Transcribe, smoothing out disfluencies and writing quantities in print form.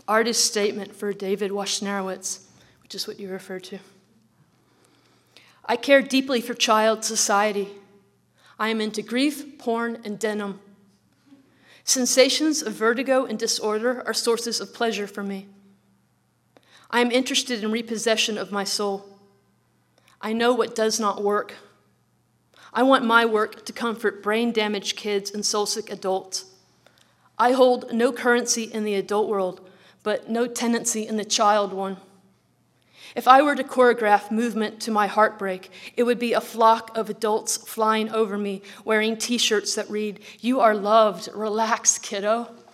artist statement for David Wojnarowicz, which is what you referred to. I care deeply for child society. I am into grief, porn, and denim. Sensations of vertigo and disorder are sources of pleasure for me. I am interested in repossession of my soul. I know what does not work. I want my work to comfort brain-damaged kids and soul-sick adults. I hold no currency in the adult world, but no tenancy in the child one. If I were to choreograph movement to my heartbreak, it would be a flock of adults flying over me, wearing t-shirts that read, "You are loved, relax, kiddo."